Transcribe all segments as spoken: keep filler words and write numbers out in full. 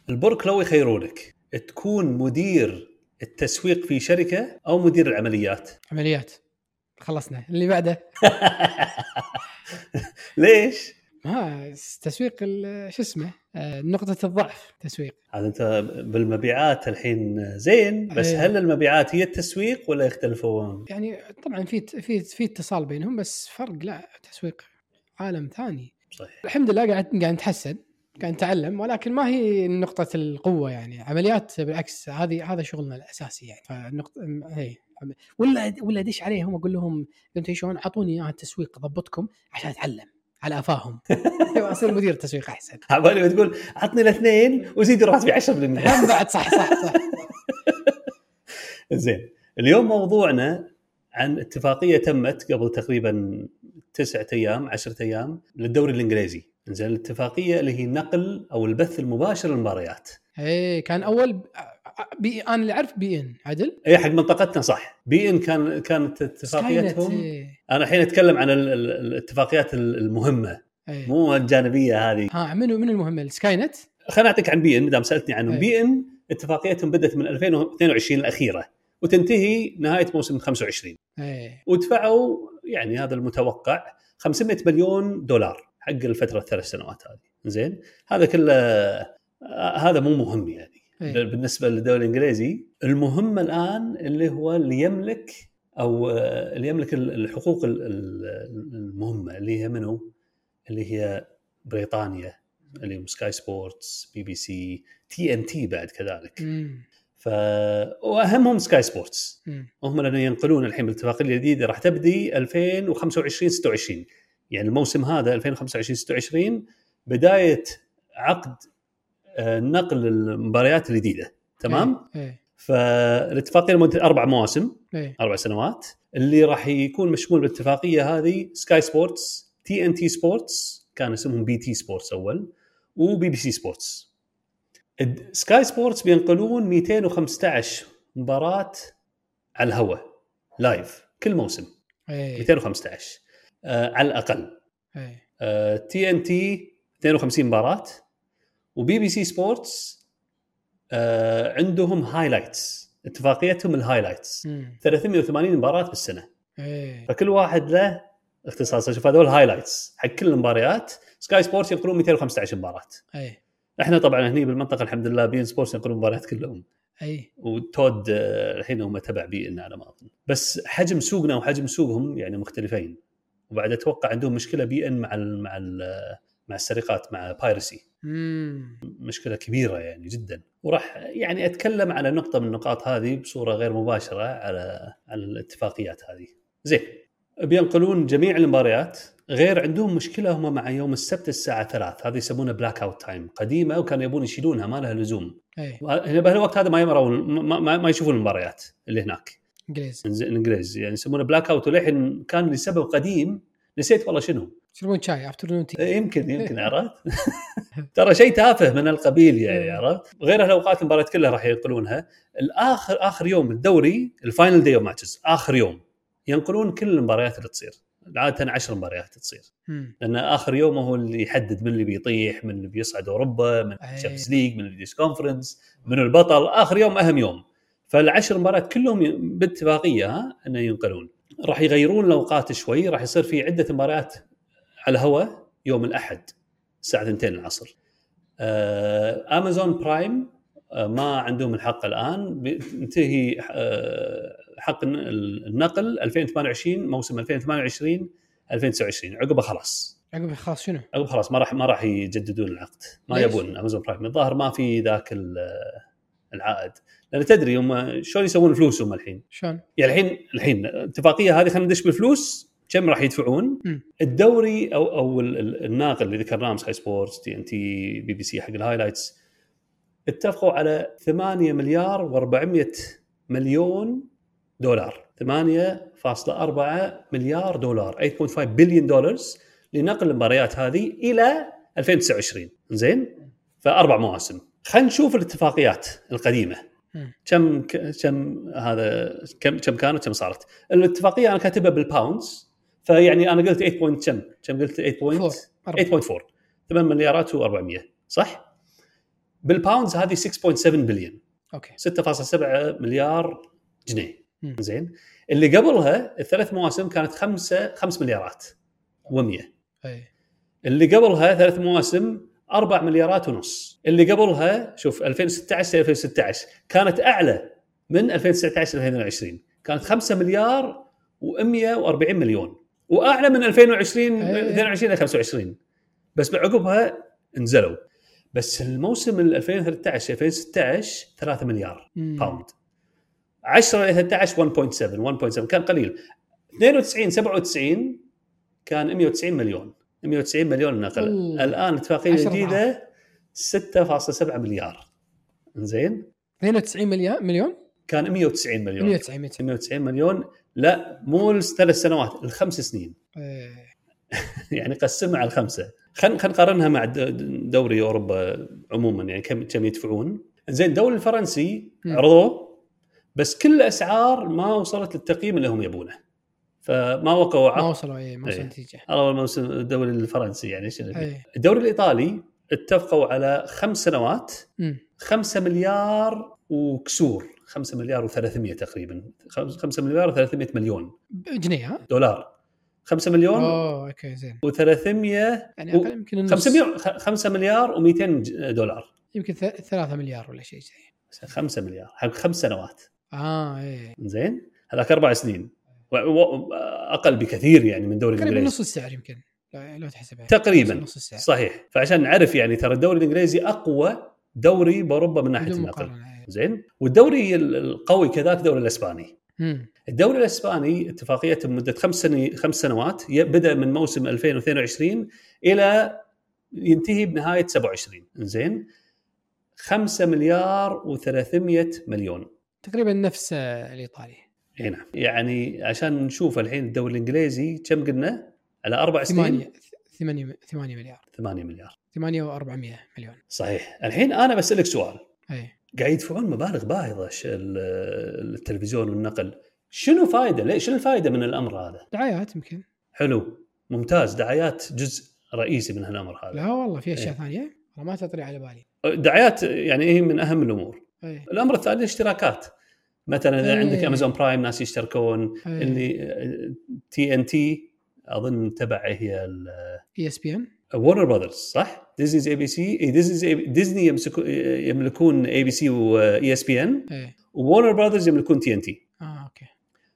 البرك لو يخيرونك تكون مدير التسويق في شركة أو مدير العمليات؟ عمليات. خلصنا اللي بعده. ليش؟ ما تسويق شو اسمه آه نقطة الضعف تسويق. هذا أنت بالمبيعات الحين زين، بس أيه. هل المبيعات هي التسويق ولا يختلفون؟ يعني طبعا في في في اتصال بينهم، بس فرق لا تسويق عالم ثاني. صحيح. الحمد لله قاعد قاعد نتحسن، قاعد نتعلم، ولكن ما هي نقطة القوة. يعني عمليات بالعكس، هذه هذا شغلنا الأساسي. يعني فالنقطة هي ولا ولا دش عليهم أقول لهم أنتوا شلون أعطوني إياها التسويق أضبطكم عشان أتعلم على أفاهم. أصير مدير تسويق أحسن. عبالي بتقول عطني الاثنين وزيد راتبي عشرة بالمئة. هم بعد صح صح صح. زين، اليوم موضوعنا عن اتفاقية تمت قبل تقريبا تسعة أيام عشرة أيام للدوري الإنجليزي. زين، الاتفاقية اللي هي نقل أو البث المباشر للمباريات. إيه كان أول بي أنا اللي أعرف بي إن عدل. إيه حق منطقتنا صح. بي إن كان كانت اتفاقيتهم. إيه. أنا الحين أتكلم عن الاتفاقيات المهمة. إيه. مو الجانبية هذه. ها منو من المهم السكاي نت. خلنا أعطيك عن بي إن مدام سألتني عنهم. إيه. بي إن اتفاقيتهم بدأت من ألفين واثنين وعشرين الأخيرة وتنتهي نهاية موسم خمسة وعشرين. إيه. ودفعوا يعني هذا المتوقع خمسمائة مليون دولار حق الفترة الثلاث سنوات هذه. زين، هذا كله هذا مو مهم يعني. إيه. بالنسبة للدوري الإنجليزي المهم الآن اللي هو اللي يملك أو اللي يملك الحقوق المهمة اللي هي منه، اللي هي بريطانيا، اللي هم سكاي سبورتس، بي بي سي، تي ان تي بعد كذلك. مم. ف واهمهم سكاي سبورتس. مم. هم اللي ينقلون الحين بالاتفاقيه الجديده راح تبدي ألفين وخمسة وعشرين ستة وعشرين، يعني الموسم هذا ألفين وخمسة وعشرين ستة وعشرين بدايه عقد نقل المباريات الجديده. تمام. إيه. إيه. فالاتفاقيه لمده اربع مواسم. إيه. اربع سنوات اللي راح يكون مشمول بالاتفاقيه هذه سكاي سبورتس، تي ان تي سبورتس كان اسمهم بي تي سبورتس اول، وبي بي سي سبورتس. سكاي سبورتس بينقلون مئتين وخمسة عشر مباراة على الهواء لايف كل موسم. إيه. مئتين وخمسة عشر آه على الأقل. إيه. آه تي ان تي مئتين وخمسين مباراة، وبي بي سي سبورتس آه عندهم هايلايتس، اتفاقيتهم الهايلايتس ثلاثمائة وثمانين مباراة بالسنة. إيه. فكل واحد له اختصاص. شوف هذول هايلايتس حق كل المباريات. سكاي سبورتس ينقلون مئتين وخمسة عشر مباراة. إيه. احنا طبعا هني بالمنطقه الحمد لله بي ان سبورتس ينقلون مباريات كلهم. اي وتود الحين هم تبع بي ان على ما اظن، بس حجم سوقنا وحجم سوقهم يعني مختلفين. وبعد اتوقع عندهم مشكله بي ان مع ال مع ال مع السرقات، مع بايرسي. مم. مشكله كبيره يعني جدا. وراح يعني اتكلم على نقطه من النقاط هذه بصوره غير مباشره على على الاتفاقيات هذه. زين، بينقلون جميع المباريات. غير عندهم مشكلة هم مع يوم السبت الساعة ثلاث، هذه يسمونه بلاك اوت تايم، قديمة وكانوا يبون يشيلونها، ما لها لزوم. هنا بهالوقت هذا ما يمرون ما, ما, ما يشوفون المباريات اللي هناك. انجليز الانجليز يعني يسمونه بلاك اوت، ولحين كان لسبب قديم نسيت والله شنو. يشربون شاي افترنون تي. يمكن يمكن عرفت. ترى شيء تافه من القبيل يعني عرفت. غير هالاوقات المباريات كلها راح ينقلونها الاخر اخر يوم الدوري، الفاينل داي اوف ماتشز، اخر يوم ينقلون كل المباريات اللي تصير. عادة عشر مباريات تصير، لأن آخر يوم هو اللي يحدد من اللي بيطيح، من اللي بيصعد أوروبا، من الشامبيونز ليج، من الديس كونفرنس، من البطل. آخر يوم أهم يوم. فالعشر مباريات كلهم باتفاقية ها أنه ينقلون. راح يغيرون الأوقات شوي، راح يصير في عدة مباريات على الهواء يوم الأحد الساعة اثنتين العصر. آه، أمازون برايم آه، ما عندهم الحق الآن، بينتهي آه، حق النقل ألفين وثمانية وعشرين، موسم ألفين وثمانية وعشرين ألفين وتسعة وعشرين. عقبه خلاص عقبه خلاص شنو عقبه خلاص ما راح ما راح يجددون العقد. ما يبون أمازون برايم، الظاهر ما في ذاك العائد. لأن تدري هم شلون يسوون فلوسهم الحين. شلون يعني الحين الحين الاتفاقية هذه خلينا ندش بالفلوس. كم راح يدفعون؟ م. الدوري او او الناقل اللي ذكرناه سكاي سبورتس، تي ان تي، بي بي سي حق الهايلايتس، اتفقوا على ثمانية مليار وأربعمائة مليون دولار، ثمانية فاصلة أربعة مليار دولار، ثمانية فاصلة خمسة بليون دولار لنقل المباريات هذه الى ألفين وتسعة وعشرين. زين، فاربع مواسم. خلينا نشوف الاتفاقيات القديمه م. كم كم هذا كم كم كانت كم صارت. الاتفاقيه انا كاتبها بالباوندز، فيعني انا قلت ثمانية بوينت كم كم قلت ثمانية فاصلة أربعة ثمانية مليارات وأربعمائة، صح؟ بالباوندز هذه ستة فاصلة سبعة بليون، اوكي ستة فاصلة سبعة مليار جنيه. مم. زين، اللي قبلها الثلاث مواسم كانت خمسة خمس مليارات ومية. اي اللي قبلها ثلاث مواسم أربع مليارات ونص. اللي قبلها شوف ألفين وستة عشر ألفين وستة عشر كانت أعلى من ألفين وتسعة عشر ألفين وعشرين، كانت خمسة مليار ومئة وأربعين مليون، وأعلى من ألفين وعشرين اثنين وعشرين إلى خمسة وعشرين، بس بعقبها نزلوا. بس الموسم ألفين وثلاثة عشر ألفين وستة عشر ثلاثة مليار مم. باوند، عشرة إلى ثلاثة عشر واحد فاصلة سبعة واحد فاصلة سبعة كان قليل. اثنين وتسعين سبعة وتسعين كان مئة وتسعين مليون، مئة وتسعين مليون نقل. الآن اتفاقية جديدة ستة فاصلة سبعة مليار. زين، اثنين وتسعين مليون مليون كان مئة وتسعين مليون، مئة وتسعين مئة وتسعين مليون. لا مو الثلاث سنوات، الخمس سنين. إيه. يعني قسمها على الخمسة. خلينا خلينا نقارنها مع دوري أوروبا عموما، يعني كم كم يدفعون. زين، الدوري الفرنسي عرضوه بس كل أسعار ما وصلت للتقييم اللي هم يبونه، فما وقعوا ما وصلوا اي ما وصلوا نتيجة. أول موسم الدوري الفرنسي يعني ايش أيه. الدوري الإيطالي اتفقوا على خمس سنوات مم. خمسة مليار وكسور، خمسة مليار وثلاثمية تقريبا، خمسة مليار وثلاثمية مليون جنيه ها دولار. خمسة مليون اوه اوكي زين وثلاثمية يعني اقل يمكن النص. خمسمية خمسة مليار ومئتين دولار، يمكن ثلاثة مليار ولا شيء زي خمسة مليار حق خمس سنوات. اه ايه زين، هذاك أربع سنين أقل بكثير يعني من دوري الإنجليزي، نص السعر يمكن لو تحسبها تقريبا نص السعر. صحيح. فعشان نعرف يعني ترى الدوري الإنجليزي أقوى دوري بأوروبا من ناحية النقل. زين، والدوري القوي كذاك دوري الإسباني. مم. الدوري الإسباني اتفاقيته مدة خمس سنين خمس سنوات، بدأ من موسم ألفين واثنين وعشرين إلى ينتهي بنهاية سبعة وعشرين. زين، خمسة مليار وثلاثمية مليون تقريبا نفس الإيطالي. هنا يعني عشان نشوف الحين الدوري الإنجليزي كم قلنا على أربع سنين ثمانية ثمانية مليار ثمانية مليار ثمانية وأربعمية مليون. صحيح. الحين أنا بسألك سؤال، أي. قاعد يدفعون مبالغ باهظة التلفزيون والنقل، شنو فايدة؟ ليش شنو الفايدة من الأمر هذا؟ دعايات يمكن. حلو ممتاز، دعايات جزء رئيسي من هالأمر هذا. لا والله في أشياء ثانية ما تطري على بالي. دعايات يعني هي من أهم الأمور. أي. الأمر الثاني اشتراكات، مثلا إذا أي. عندك أمازون برايم ناس يشتركون، أي. اللي تي إن تي أظن تبع هي إي إس بي إن وورنر براذرز صح؟ ديزني اي بي سي، اي ديزني ديزني يملكون اي بي سي واي اس بي ان، وورنر براذرز يملكون تي ان تي. اه اوكي.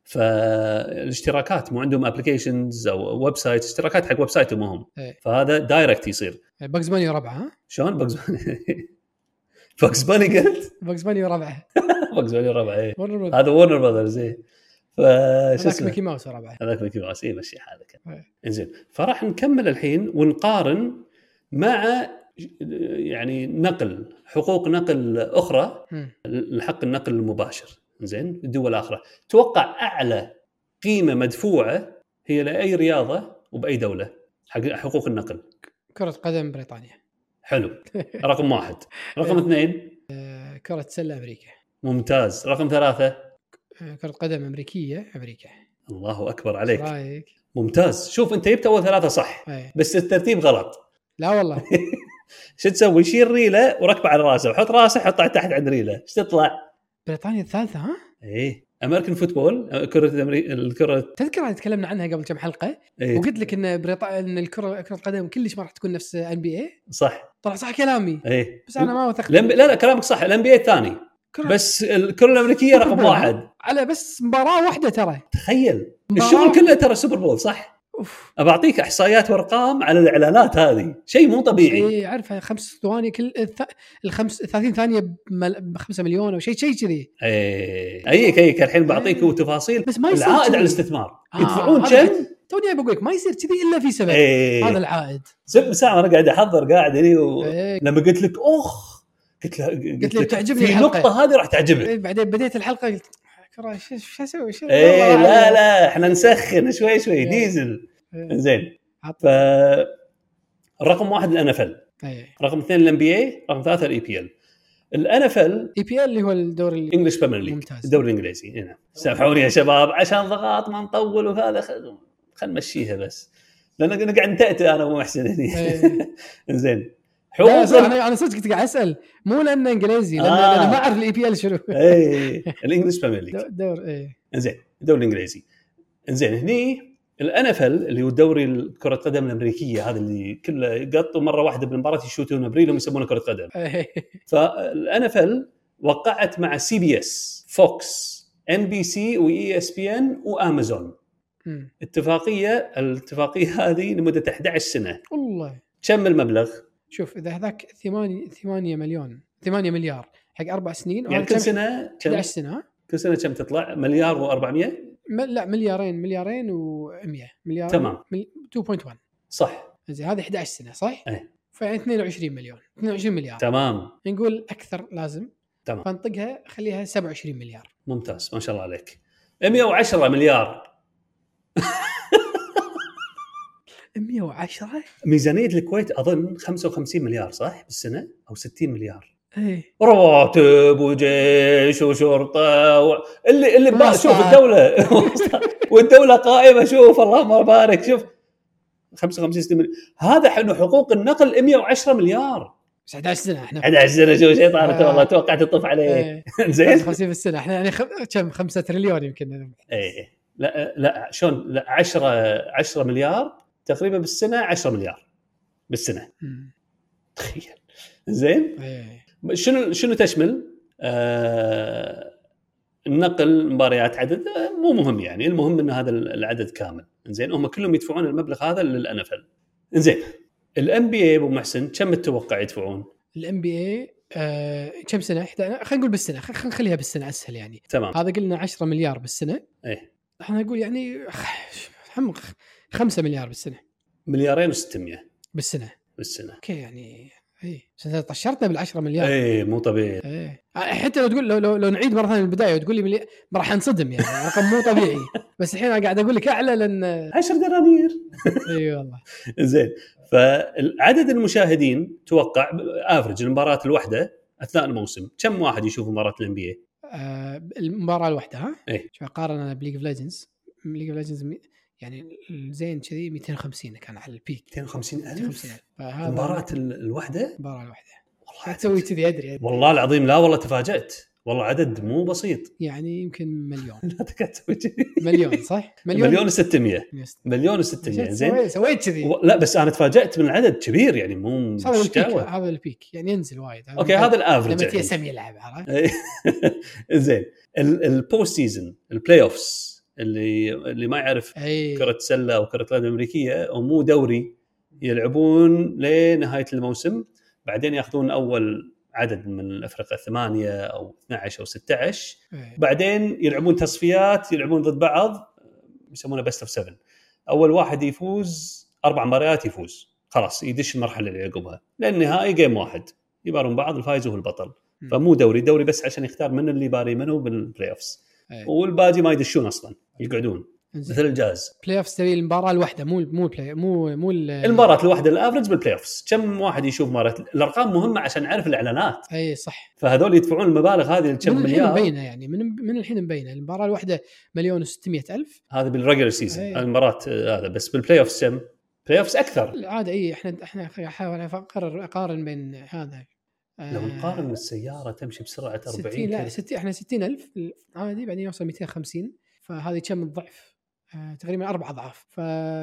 فالاشتراكات مو عندهم ابلكيشنز او ويب سايت، اشتراكات حق ويب سايتهم هم، فهذا دايركت يصير. باكس باني وربعه. شلون باكس باني؟ باكس باني قلت باكس باني وربعه. باكس باني وربعه ايه، هذا وورنر براذرز ايه. فشو ميكي ماوس وربعه، هذاك ميكي ماوس ايه. مشي حالك. انزين، فراح نكمل الحين ونقارن مع يعني نقل حقوق نقل اخرى، الحق النقل المباشر. زين، الدول الاخرى توقع اعلى قيمه مدفوعه هي لاي رياضه وباي دوله حق حقوق النقل؟ كره قدم بريطانيا. حلو، رقم واحد. رقم اثنين كره سله امريكا. ممتاز. رقم ثلاثة كره قدم امريكيه امريكا. الله اكبر عليك، رايك ممتاز. شوف انت جبت اول ثلاثه صح أي. بس الترتيب غلط. لا والله. شو تسوي؟ شيل ريله وركبه على راسه وحط راسه حطها تحت عند ريله، ايش تطلع؟ بريطانيا الثالثه. ها ايه، امريكان فوتبول، كره امريكا. الكره تذكر تكلمنا عنها قبل كم حلقه. إيه؟ وقلت لك ان بريطانيا ان الكره كره القدم كلش ما راح تكون نفس ان بي اي. صح، طلع صح كلامي. ايه، بس انا ما وثقت. لم... لا لا كلامك صح، الان بي اي الثاني بس الكره الامريكيه رقم واحد على بس مباراه واحدة. ترى تخيل الشغل كله ترى سوبر بول صح. أوف. أبعطيك إحصائيات وأرقام على الإعلانات، هذه شيء مو طبيعي. إيه عارفها، خمس ثواني كل الث... الخمس ثلاثين ثانية بخمسة مليون أو شيء شيء كذي. إيه أيك أيك الحين بعطيك إيه. تفاصيل بس ما العائد على الاستثمار آه يدفعون كم؟ توني بقول لك ما يصير كذي إلا في سبب. إيه. هذا العائد. سب ساعة أنا قاعد أحضر قاعد هني و... إيه. لما قلت لك أخ قلت له قلت لك تعجبني في نقطة هذه راح تعجبك. إيه بعدين بديت الحلقة قلت شو شو أسوي شو. إيه لا لا إحنا نسخن شوي شوي إيه. ديزل. زين. ف رقم واحد الان اف ال، رقم اثنين الان بي اي، رقم ثلاثة الاي بي ال. الان اف ال اي بي ال اللي هو الدوري الانجليش بريمير ليج، الدوري الانجليزي. هنا سامحوني يا شباب عشان ضغط ما نطول وهذا، خل نمشيها بس لان انا قاعد نتأتأ انا ومحسن هنا. زين، حقوق انا انا صدق كنت قاعد اسال مو لانه انجليزي لان آه. انا ما اعرف الاي بي ال شنو. اي الانجليش بريمير ليج دور اي زين الدوري الانجليزي. زين هني الان اف ال اللي هو الدوري كره القدم الامريكيه، هذا اللي كله يقطوا مره واحده بالمباراه يشوتون ابريل ويسمونه كره قدم. فالان اف ال وقعت مع سي بي اس، فوكس، ام بي سي، واي اس بي ان، وامازون اتفاقيه. الاتفاقيه هذه لمده أحد عشر سنه. والله كم المبلغ؟ شوف اذا هذاك ثمانية مليون ثمانية مليار حق اربع سنين، يعني كل سنه أحد عشر سنه، كل سنه كم تطلع؟ مليار و400 مل... لا مليارين مليارين و100 مليار. تمام مل... اثنين فاصلة واحد صح. زين هذه أحد عشر سنه صح؟ ايه فيعني اثنين وعشرين مليون اثنين وعشرين مليار. تمام نقول اكثر لازم. تمام فانطقها خليها سبعة وعشرين مليار. ممتاز ما شاء الله عليك. مئة وعشرة مليار مئة وعشرة. ميزانيه الكويت اظن خمسة وخمسين مليار صح بالسنه او ستين مليار. ايه رواتب وجيش وشرطه و... اللي اللي بقى شوف الدوله والدوله قائمه. شوف اللهم بارك. شوف خمسة وخمسين ستين مليار. هذا حنو حقوق النقل مئة وعشرة مليار. أحد عشر سنه احنا أحد عشر سنه. شو شيطان آه. والله توقعت تطف عليه. زين خمسين في السنه احنا يعني كم خ... خمسة تريليون يمكن. ايه لا لا شلون لا عشرة عشرة مليار تقريبا بالسنه. عشرة مليار بالسنه. تخيل. زين ايه. شنو شنو تشمل آه النقل مباريات عدد مو مهم يعني. المهم ان هذا العدد كامل. زين هم كلهم يدفعون المبلغ هذا للان اف ال. زين الام بي اي ابو محسن كم تتوقع يدفعون؟ الام بي اي آه كم سنه؟ خلينا نقول بالسنه، خلينا نخليها بالسنه اسهل يعني. تمام. هذا قلنا عشرة مليار بالسنه. ايه احنا نقول يعني خمسة مليار بالسنه. مليارين وستمية بالسنه. بالسنه اوكي يعني اي سنه طشرتنا بالعشرة مليار. اي مو طبيعي. ايه حتى لو تقول لو, لو, لو نعيد مره ثانيه البدايه وتقول لي ملي... راح انصدم يعني رقم مو طبيعي. بس الحين انا قاعد اقول لك اعلى لان عشر دنانير. اي والله. زين فالعدد المشاهدين توقع افرج المباراه الواحده اثناء الموسم كم واحد يشوف مباراه الام بي اي؟ آه المباراه الواحده ها ايه شو اقارن بليج اوف ليجندز. ليج اوف ليجندز يعني زين كذي مئتين وخمسين كان على البيك. مئتين وخمسين ألف فهذا مباراة الوحدة. المباراة الواحدة والله تسوي كذي أدري, أدري والله العظيم. لا والله تفاجأت والله عدد مو بسيط يعني يمكن مليون. لا تكتب مليون صح مليون مليون وستمية مليون وستمية. زين سويت كذي و... لا بس أنا تفاجأت من العدد كبير يعني مو هذا البيك. هذا البيك يعني ينزل وايد. أوكي هذا الأفرج لما تيسم يلعب عرفت. زين البوست سيزن البلاي أوفس اللي اللي ما يعرف أي. كرة سلة أو كرة قدم أمريكية أو مو دوري يلعبون لنهاية الموسم بعدين يأخذون أول عدد من الأفرقة ثمانية أو اثنا عشر أو ستة عشر أي. بعدين يلعبون تصفيات يلعبون ضد بعض يسمونه بست اوف سفن. أول واحد يفوز أربع مباريات يفوز خلاص يدش المرحلة اللي يعقبها لأن النهائي جيم واحد يبارون بعض الفايز هو البطل. م. فمو دوري دوري بس عشان يختار من اللي باري منه بالبلاي أوفس. والباقي ما يدشون اصلا يقعدون مثل الجاز. بلاي اوفز تبي المباراه الواحده مو مو بلاي مو مو المباراه الواحده الافرج بالبلاي اوفز كم واحد يشوف مباراه. الارقام مهمه عشان نعرف الاعلانات. اي صح. فهذول يدفعون المبالغ هذه كم مليار. من مبينه يعني من من الحين مبينه المباراه الواحده مليون وستمية ألف. هذا بالريجولر سيزون المباراه هذا. بس بالبلاي اوفز كم بلاي اوفز اكثر العاده. اي احنا احنا احاول اقرر اقارن بين هذا. لو نقارن السيارة تمشي بسرعة أربعين ستين لا ستين احنا ستين ألف عادي بعدين يوصل مئتين وخمسين فهذه كم الضعف آه تقريبا أربع أضعاف. ف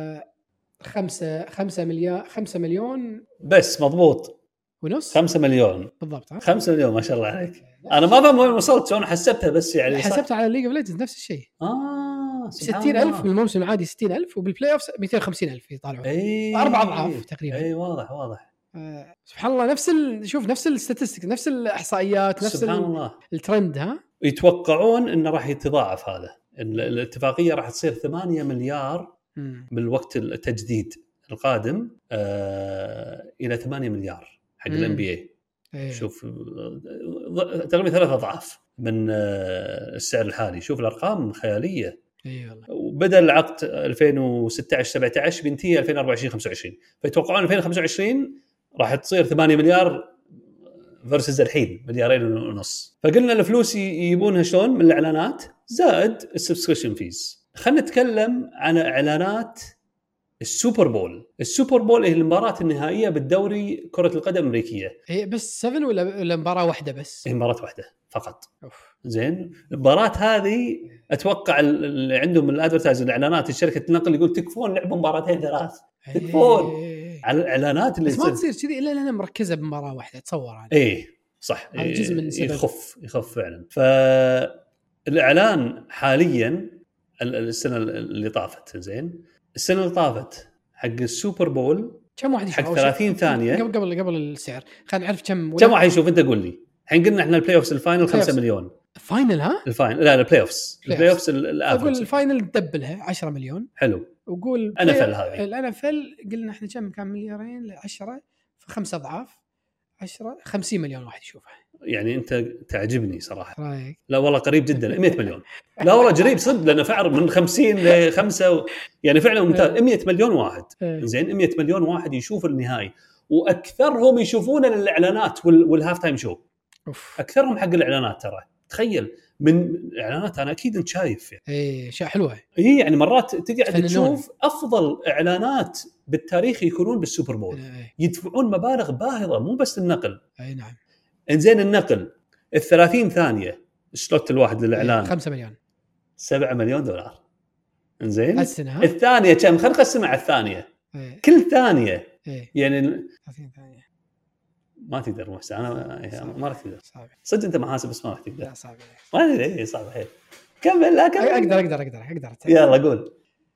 خمسة خمسة مليار خمسة مليون بس مضبوط ونص. خمسة مليون بالضبط. ها خمسة مليون ما شاء الله عليك. أنا ما فهم وين وصلت شلون حسبتها بس يعني حسبتها على ليج اوف ليجندز نفس الشيء. آه ستين ألف من الموسم العادي ستين ألف وبالبلاي اوف مئتين وخمسين ألف يطالعون. أي أربع أضعاف تقريبا. أي واضح واضح. آه سبحان الله نفس ال... شوف نفس الستاتستيك نفس الإحصائيات نفس سبحان الله. الترند. ها يتوقعون إنه راح يتضاعف هذا. الاتفاقية راح تصير ثمانية مليار م. بالوقت التجديد القادم آه إلى ثمانية مليار حق الام بي اي. شوف تقريبا ثلاث أضعاف من السعر الحالي. شوف الأرقام خيالية. اي والله. وبدأ العقد ألفين وستة عشر سبعة عشر بينتهي ألفين وأربعة وعشرين خمسة وعشرين فيتوقعون ألفين وخمسة وعشرين راح تصير ثمانية مليار versus الحين مليارين ونص. فقلنا الفلوس يجيبونها شلون من الإعلانات زائد السبسكريبشن فيز. خلينا نتكلم عن إعلانات السوبر بول. السوبر بول هي المباراة النهائية بالدوري كرة القدم الأمريكية. هي بس سبعة ولا ولا مباراة واحدة بس؟ هي مباراة واحدة فقط. أوف. زين المباراة هذه أتوقع اللي عندهم الأدفرتايز الإعلانات الشركة النقل يقول تكفون لعبوا مباراتين ثلاث تكفون على الإعلانات اللي بس ما تصير كذي إلا لأنها مركزة بمباراة واحدة تصور هذا. إيه صح هذا جزء من سبب. يخف يخف فعلا. فالإعلان حاليا السنة اللي طافت زين السنة اللي طافت حق السوبر بول كم واحد حق ثلاثين ثانية قبل قبل قبل السعر خلينا نعرف كم كم واحد يشوف. أنت قول لي الحين قلنا إحنا البلاي أوفس الفاينل خمسة مليون. فاينل ها؟ الفاينل لا البلاي أوفس البلاي أوفس الأفرج. أقول الفاينل تدبلها عشرة مليون. حلو. وقول أنا فل هذه الأنا فل قلنا إحنا كم كان مليارين لعشرة فخمسة أضعاف عشرة خمسين مليون واحد يشوفها. يعني أنت تعجبني صراحة. رايك؟ لا والله قريب جدا مئة مليون. لا والله قريب صدق لأنه فعر من خمسين لخمسة و... يعني فعلا ممتاز. مئة مليون واحد زين مئة مليون واحد يشوف النهائي وأكثرهم يشوفونه للإعلانات وال... والهاف تايم شو. أوف. أكثرهم حق الإعلانات ترى تخيل من إعلانات أنا أكيد أنت شايف يعني. إيه شيء حلوة. إيه يعني مرات تقعد تشوف أفضل إعلانات بالتاريخ يكونون بالسوبر بول. إيه. يدفعون مبالغ باهظة مو بس النقل. أي نعم. إنزين النقل الثلاثين ثانية السلوت الواحد للإعلان إيه. خمسة مليون سبعة مليون دولار. إنزين السنة الثانية كم خلينا نقسمها على الثانية. إيه. كل ثانية إيه. يعني ثلاثين ثانية ما تقدر محسن أنا ما راح تقدر صعب صدق أنت محاسب بس ما راح تقدر. لا صعب ما أدري إيه صعب حيل. كمل لا كمل. أقدر أقدر أقدر أقدر يلا قول.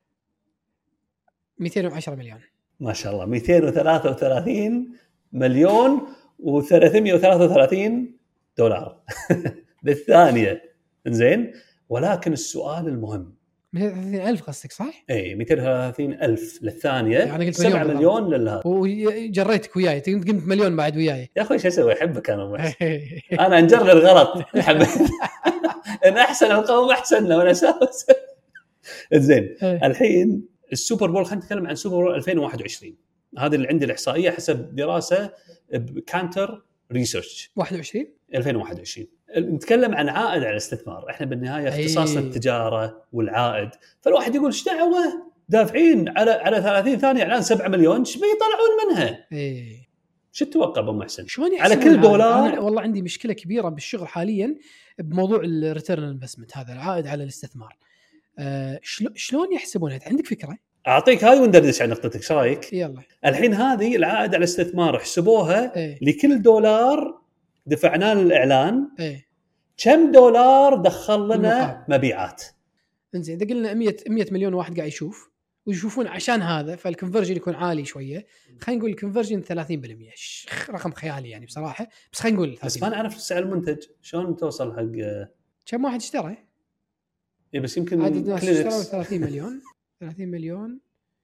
مئتين وعشرة مليون. ما شاء الله مئتين وثلاثة وثلاثين مليون وثلاثمائة وثلاثة وثلاثين دولار بالثانية. إنزين ولكن السؤال المهم مئتين وثلاثين ألف قصدك صح؟ اي مئتين وثلاثين ألف للثانية يعني قلت سبعة مليون للهذا. وجريتك وياي قمت مليون بعد وياي يا أخوي شو أسوي أحبك أنا وبس. أنا نجرب غلط حبيت إن أحسن القوم أحسننا وأنا ساوس. زين الحين السوبر بول خلينا نتكلم عن سوبر بول ألفين وواحد وعشرين. هذا اللي عندي الإحصائية حسب دراسة بكانتر ريسيرش واحد وعشرين ألفين وواحد وعشرين. نتكلم عن عائد على الاستثمار. احنا بالنهايه اختصاصنا أي. التجاره والعائد. فالواحد يقول ايش دعوه دافعين على على ثلاثين ثانيه اعلان سبعة مليون ايش بيطلعون منها. اي شو تتوقع ابو محسن على كل دولار؟ أنا والله عندي مشكله كبيره بالشغل حاليا بموضوع الريتيرن انفستمنت هذا العائد على الاستثمار. أه شلون يحسبونها؟ عندك فكره؟ اعطيك هاي وندردش عن نقطتك ايش رايك؟ يلا الحين هذه العائد على الاستثمار حسبوها إيه؟ لكل دولار دفعناه للاعلان إيه؟ كم دولار دخل لنا المقابل. مبيعات. انزين اذا قلنا مئة مليون واحد قاعد يشوف ويشوفون عشان هذا فالكونفرجن يكون عالي شويه. خلينا نقول الكونفرجن ثلاثين بالمئة رقم خيالي يعني بصراحه بس خلينا نقول بس ما نعرف سعر المنتج شلون توصل حق كم واحد اشترى. اي بس يمكن عدد الناس اشتروا ثلاثين مليون ثلاثين مليون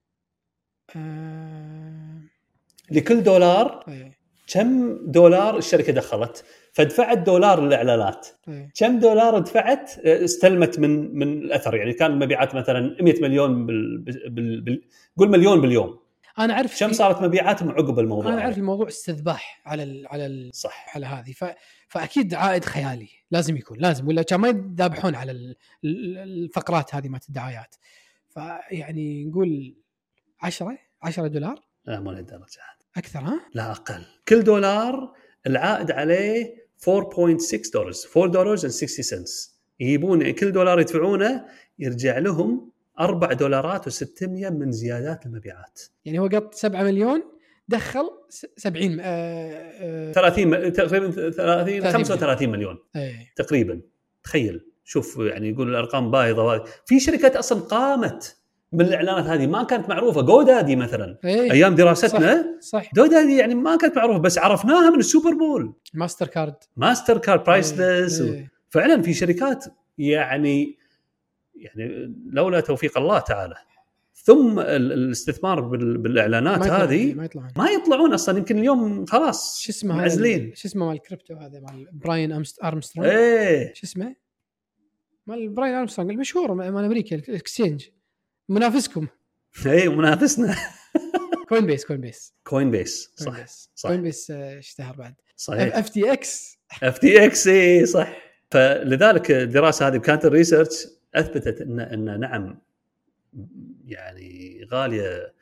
آه... لكل دولار أيه. كم دولار الشركه دخلت فدفعت دولار للاعلانات. أيه. كم دولار دفعت استلمت من من الاثر يعني كان المبيعات مثلا مئة مليون بال, بال... بال... قول مليون باليوم. انا اعرف كم صارت مبيعاتهم عقب الموضوع. انا اعرف الموضوع استذباح على ال على ال صح على هذه ف... فاكيد عائد خيالي لازم يكون لازم ولا كان ما يذبحون على ال... الفقرات هذه مالت الدعايات. فيعني نقول عشرة عشرة دولار. لا مو لهالدرجه اكثر ها لا اقل. كل دولار العائد عليه أربعة فاصلة ستة دولار أربعة دولار وستين سنت. يجيبون كل دولار يدفعونه يرجع لهم أربعة دولارات وستمية من زيادات المبيعات. يعني هو قط سبعة مليون دخل سبعين آه آه ثلاثين تقريبا ثلاثين خمسة وثلاثين مليون أيه. تقريبا. تخيل شوف يعني يقول الارقام بايظه. في شركات اصلا قامت من الاعلانات هذه ما كانت معروفه. جودادي مثلا أيه. ايام دراستنا صح. صح. جودادي يعني ما كانت معروفه بس عرفناها من السوبر بول. ماستر كارد ماستر كارد برايسلس. أيه. أيه. فعلا في شركات يعني يعني لولا توفيق الله تعالى ثم الاستثمار بالاعلانات ما هذه ما يطلعون ما يطلعون اصلا. يمكن اليوم خلاص شو اسمه معزلين. شو اسمه مال الكريبتو هذا مال براين ارمسترونج. ايه شو اسمه مال براين ارمسترونج المشهور مال امريكا الاكسشينج منافسكم. ايه منافسنا. كوين بيس كوين بيس كوين بيس صح صح. كوين بيس اشتهر بعد صحيح. اف تي اكس اف تي اكس اي صح. فلذلك الدراسه هذه بكانتر ريسيرش اثبتت ان ان نعم يعني غاليه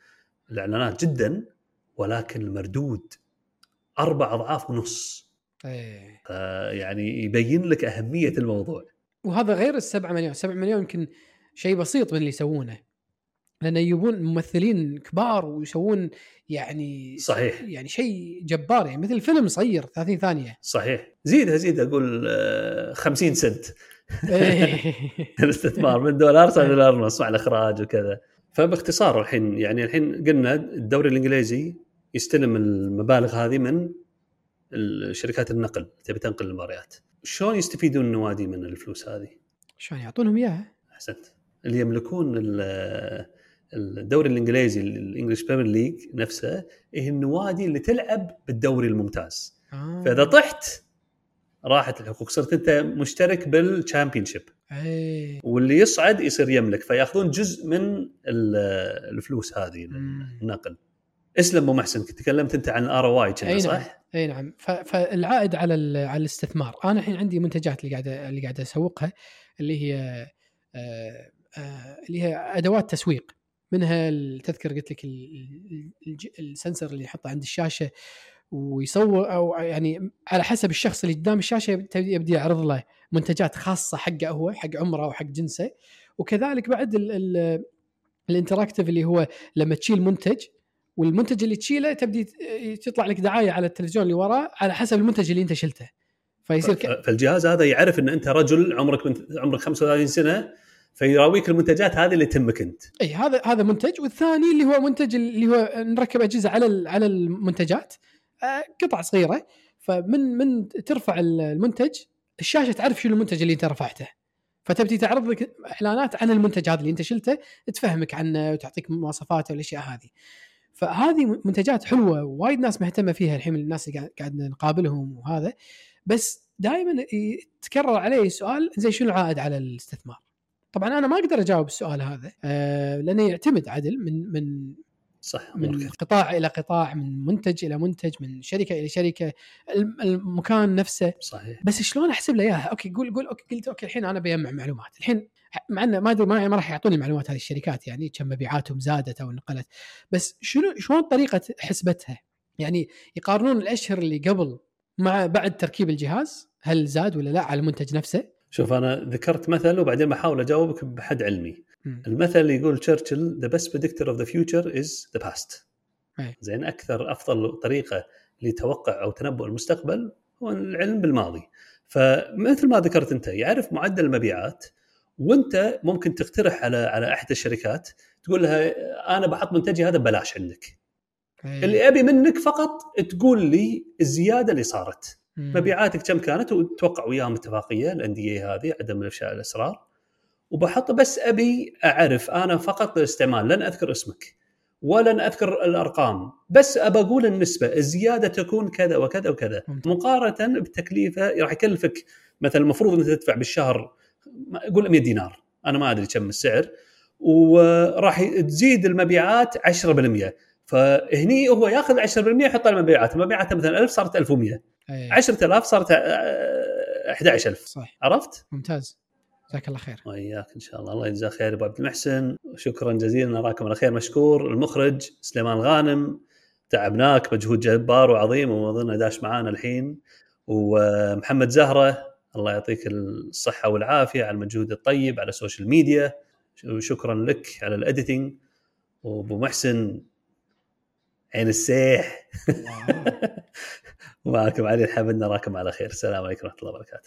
الاعلانات جدا، ولكن المردود اربع اضعاف ونص. ايه يعني يبين لك اهميه الموضوع. وهذا غير السبعة مليون. سبعة مليون يمكن شيء بسيط من اللي يسوونه، لأنه يبون ممثلين كبار ويسوون يعني صحيح يعني شيء جبار، يعني مثل فيلم صغير ثلاثين ثانية. صحيح. زيدها زيد أقول خمسين سنت الاستثمار من دولار صار دولار ونص مع الإخراج وكذا. فباختصار الحين يعني الحين قلنا الدوري الإنجليزي يستلم المبالغ هذه من الشركات النقل تبي تنقل المباريات. شلون يستفيدون النوادي من الفلوس هذه؟ شلون يعطونهم إياها؟ أحسنت. اللي يملكون الدوري الإنجليزي الإنجليش بريمير ليج نفسه هي النوادي اللي تلعب بالدوري الممتاز. آه. فإذا طحت راحت الحقوق، صرت أنت مشترك بالشامبيونشيب، أي. واللي يصعد يصير يملك، فيأخذون جزء من الفلوس هذه النقل. اسلم أبو محسن، تكلمت أنت عن الار او اي كذا صح؟ اي نعم. فالعائد على على الاستثمار، انا الحين عندي منتجات اللي قاعده اللي قاعده اسوقها اللي هي آه آه اللي هي ادوات تسويق، منها تذكر قلت لك السنسر اللي يحطه عند الشاشه ويصور، او يعني على حسب الشخص اللي قدام الشاشه يبدي يعرض له منتجات خاصه حقه هو، حق عمره او حق جنسه. وكذلك بعد الانتراكتيف اللي هو لما تشيل منتج والمنتج اللي تشيله تبدي تطلع لك دعايه على التلفزيون اللي وراه على حسب المنتج اللي انت شلته، فيصير ك... فالجهاز هذا يعرف ان انت رجل عمرك من عمرك خمسة وثلاثين سنه، فيراويك المنتجات هذه اللي تهمك انت. اي هذا هذا منتج. والثاني اللي هو منتج اللي هو نركب اجهزه على على المنتجات، قطع صغيره، فمن من ترفع المنتج الشاشه تعرف شو المنتج اللي انت رفعته، فتبتدي تعرض لك اعلانات عن المنتج هذا اللي انت شلته، تفهمك عنه وتعطيك مواصفاته والاشياء هذه. فهذه منتجات حلوه وايد ناس مهتمه فيها الحين، الناس اللي قاعد نقابلهم وهذا. بس دائما يتكرر علي سؤال، زي شنو العائد على الاستثمار؟ طبعا انا ما اقدر اجاوب السؤال هذا أه لانه يعتمد عدل من من صح من قطاع الى قطاع، من منتج الى منتج، من شركه الى شركه، المكان نفسه. صحيح. بس شلون احسب له اياها؟ اوكي قول قول اوكي قلت اوكي الحين انا بجمع معلومات الحين، مع انه ما ادري ما راح يعطوني معلومات هذه الشركات، يعني كم مبيعاتهم زادت او انقلت، بس شنو شلون طريقه حسبتها؟ يعني يقارنون الاشهر اللي قبل مع بعد تركيب الجهاز، هل زاد ولا لا على المنتج نفسه؟ شوف انا ذكرت مثل وبعدين بحاول اجاوبك بحد علمي. م. المثل اللي يقول تشرشل the best predictor of the future is the past. أي. زين اكثر افضل طريقه لتوقع او تنبؤ المستقبل هو العلم بالماضي. فمثل ما ذكرت انت، يعرف معدل المبيعات، وانت ممكن تقترح على على احد الشركات تقول لها انا بحط منتجي هذا ببلاش عندك. أي. اللي ابي منك فقط تقول لي الزياده اللي صارت، مم. مبيعاتك كم كانت، وتوقع وياهم اتفاقيه الانديه هذه عدم الافشاء الاسرار، وبحط بس ابي اعرف انا فقط الاستعمال، لن اذكر اسمك ولن اذكر الارقام، بس ابى اقول النسبه الزياده تكون كذا وكذا وكذا، مقارنه بالتكلفه راح يكلفك مثلا المفروض ان تدفع بالشهر اقول مئة دينار، انا ما ادري كم السعر، وراح تزيد المبيعات عشرة بالمئة، فهني هو ياخذ عشرة بالمئة يحط المبيعات، المبيعات مثلا ألف صارت ألف ومئة، عشرة آلاف صارت أحد عشر ألف. صح. عرفت؟ ممتاز، جزاك الله خير. وإياك إن شاء الله. الله يجزاك خير أبو عبد المحسن، شكرا جزيلا، نراكم على خير. مشكور المخرج سليمان غانم، تعبناك، مجهود جبار وعظيم، وأظن داش معانا الحين. ومحمد زهرة، الله يعطيك الصحة والعافية على المجهود الطيب على السوشيال ميديا، وشكرا لك على الأديتينج. وأبو محسن عين السيح معكم علي الحمد، نراكم على خير. السلام عليكم ورحمة الله وبركاته.